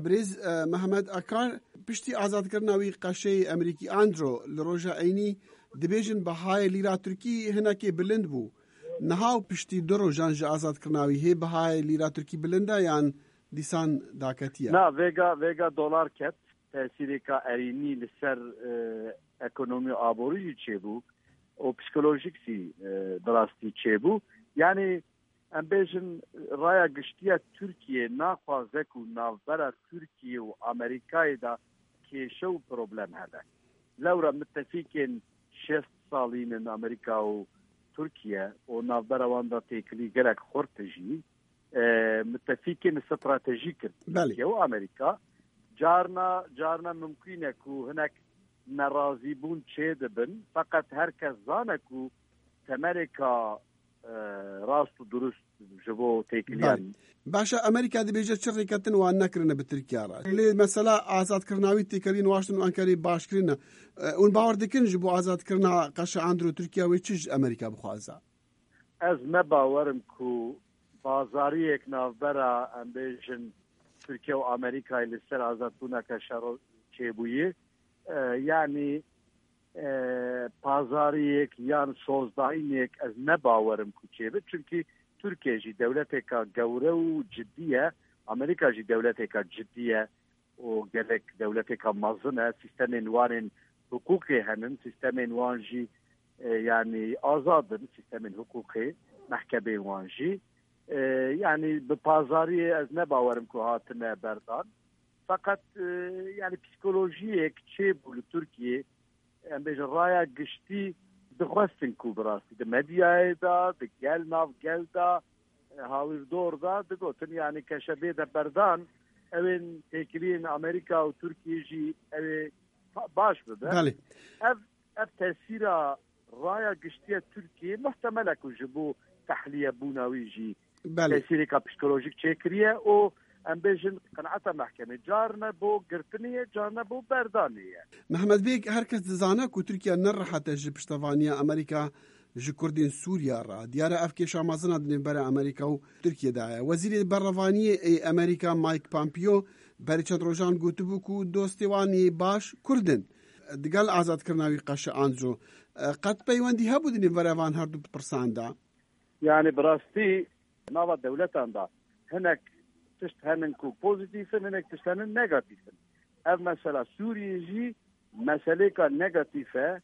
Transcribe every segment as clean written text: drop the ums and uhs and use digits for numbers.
برێز محەممەد ئەکار پشتی ئازادکردناوی قەشەی ئەمریکی ئاندرۆ لە ڕۆژە عینی دەبێژن بەهای لیرا تورکی هەناکێ بلند بوو نەهاو پشتی دو ڕۆژان ژە ئازادکردناوی هەیە بەهای لیرا تورکی بلندە یان دیسان داکەتیە نا vêga dolar ket tesîrêka erînî li ser ekonomî aborî jî çêbû û psikolojik sî bi rastî çêbû yanî em bêjin raya giştiya Tirkiye naxwaze ku navbera Tirkiye û Amerîkayê da kêşe û problem hebe lewra mitefîkên 60 salînin Amerîka û Tirkiye û navbera wan da têkilî gelek xurt jî متفقين استراتيجيك تركيا وامريكا جارنا ممكن يكون هناك نرازي بون تشيدبن فقط هركز زانكو امريكا راست درست جبو تيكليان باشا امريكا دي بيجا شركتن وان نكرنا بتركيا لي مثلا ازاد كرناوي تيكلين واشنطن وانكاري باشكرنا اون باور دكن جبو ازاد كرنا قش اندرو تركيا ويتش امريكا بخوازا از ما باورم كو بازاریک نافبرا ام بیژن ترکیه و امریکا لسر آزادبونا که شروع چیبویی یعنی بازاریک یان سوزداینیک از نباورم که چیبه چونکی ترکیه جی دولتی که گوره و جدیه امریکا جی دولتی که جدیه و گلک دولتی که مزنه سیستم وان حقوقی هنن سیستم وان جی یعنی آزادن سیستم حقوقی محکمه وان جی يعني ببازاري از نباورم كو هاتنا بردان فقط يعني بسيكولوجيك تشيبو لتركيا ام بيج رايا قشتي دخوستن كو براسي د مديا دا د گل ناف گل دا هاوير دور دا دغوتن يعني كشبيه د بردان اوين تكلين امريكا و تركيا جي اوي باش بده بله اف تاثير رايا قشتي تركيا محتمل كو جبو تحليه بوناوي جي تأثيرك بسيكولوجيك تشكرية أو أم بيجن قناعة محكمة جارنا بو قرتنية جارنا بو بردانية محمد بيك هركز دزانك وتركيا نرحت جي بشتفانيا أمريكا جي كردين سوريا را ديارة أفكي شامازنا دنين برا أمريكا وتركيا دايا وزير برفانية أي أمريكا مايك بامبيو بري چند روجان قوتبوكو دوستيواني باش كردن دقال آزاد كرناوي قاش آنجو قد بيواندي هابو دنين برا هردو برسان دا يعني براستي نوع دولتان دا هناك تشتهننكو بوزيتيفن هناك تشتهنن نيجاتيفن اف مثلا سوريا جي مسألة كا نيجاتيفة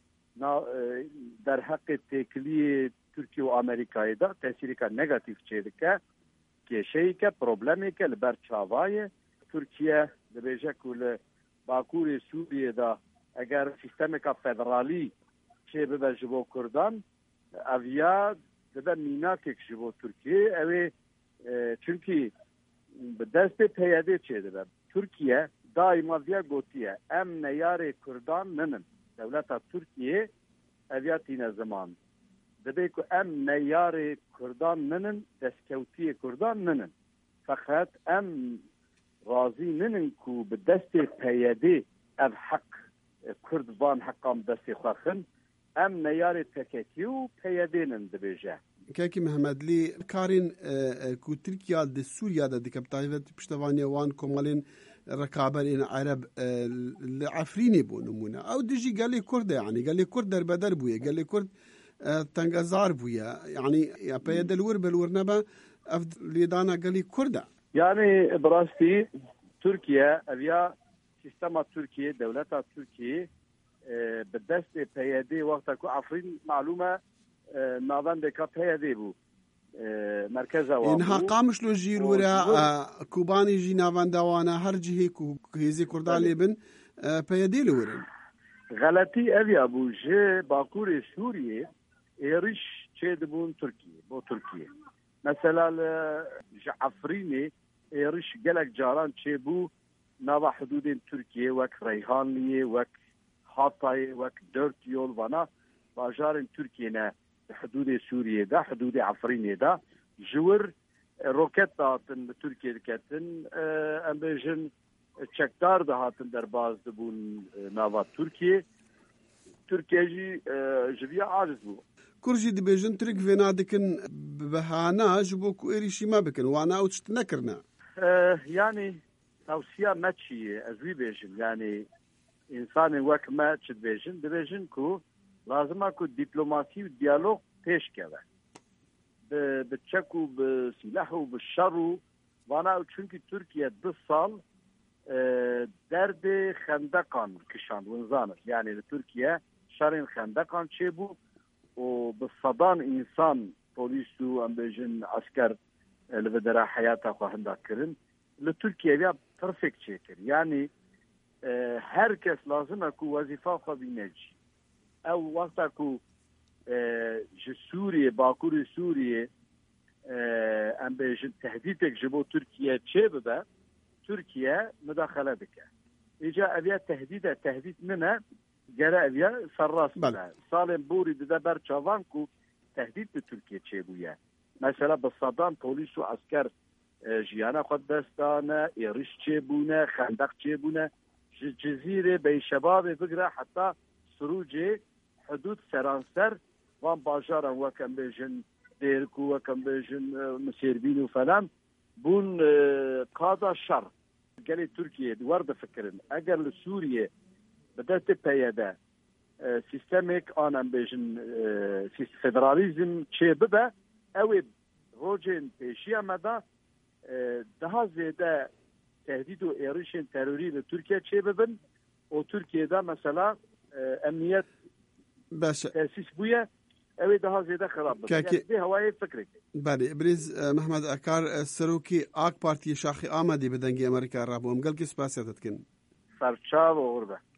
در حق تكلية تركيا وامريكا دا تأثير كا نيجاتيف چيدكا كي شيء كا بروبلمي كا لبرچاواي تركيا دبيجا كول باكور سوريا دا اگر سيستم كا فدرالي چه ببجبو كردان اويا ده میناکک جبو ترکیه اوی چونکی به دست پیاده چیده به ترکیه دائما ویا گوتیه ام نیار کردان ننن دولت ترکیه اویاتین زمان دبی که ام نیار کردان ننن دستکوتی کردان ننن فقط ام راضی ننن که به دست پیاده اف حق کردوان حقام دست خواخن ام نیار تکتیو پیادینن دبیجه كاكي محمد لي كارين كو تركيا د سوريا د كابتايفت بشتوانيا وان كومالين ركابرين عرب العفريني بو نمونه او دجي قال لي كرد يعني قال لي كرد دربدر بويا قال لي كرد تنغزار بويا يعني يا بيد الور بالورنبا اللي دانا قال لي كرد يعني براستي تركيا ابيا سيستم تركيا دولتها تركيا بالدست بيدي وقتك عفرين معلومه ناوان دکا پیاده بو مرکز وام اینها قامش لو جیل ورا کوبانی جی ناوان دوانا هر جهه کو هیزی کردان لبن پیاده لورن غلطی اوی ابو جه باکور سوریه ایریش چه دبون ترکیه بو ترکیه مثلا جعفرینی ایریش گلک جاران چه بو نوا حدود ترکیه وک ریحانلیه وک حاطای وک درت یول وانا باجار ترکیه نه حدود سوريا دا حدود عفرين دا جور روكت داتن بتركيا دكتن ام بيجن تشكتار دا هاتن درباز دبون ناوا تركيا جي جبيا عارض بو كرجي دي بيجن ترك فينا دكن بهانا جبوكو إريشي ما بكن وانا اوتشت نكرنا يعني توصیه ما چیه از وی بیژن یعنی انسان وک ما چه بیژن کو لازمه کو دیپلماسی و دیالوگ پیش کنه به چک و به سلاح و به شر و وانا چونکی ترکیه 2 سال درد خندقان کشاند ونزانت یعنی ترکیه شرین خندقان چه بو و به صدان انسان پولیس و ام بیژن عسكر لبدرا حياته خواهنده کرن لترکیه بیا پرفکت چه کر یعنی هر کس لازمه که وظیفه خو بینجی او وقتا که سوریه باکور سوریه ام بیژن تهدیدک جبو ترکیه چه بده ترکیه مداخله بکه ایجا اویا تهدید منه گره اویا سرراست بله سالم بوری ده بر چاوان که تهدید به ترکیه چه بویه مثلا به صدان پولیس و عسكر جیانه خود دستانه ایرش چه بونه خندق چه بونه جزیره به شباب بگره حتی سروج حدود سرانسر وان باجارا وکم بیژن دیرکو وکم بیژن مسیربین و فلان بون قادا شر قال تركيا ورد فكرن اگر لسوريا بدات پیاده سیستمیک آنم بیژن فدرالیزم چه بده او روجن پیشی آمده daha زیاده تهدید و ایریشن تروری به ترکیه چه ببن و ترکیه ده مثلا امنیت تأسیس بویه اوی daha زیاده خراب بده یعنی ده هوای فکری بله بریز محمد اکار سروکی آک پارتی شاخی آمدی بدنگی امریکا را بوم گل کس پاسیتت کن سرچاو و غربه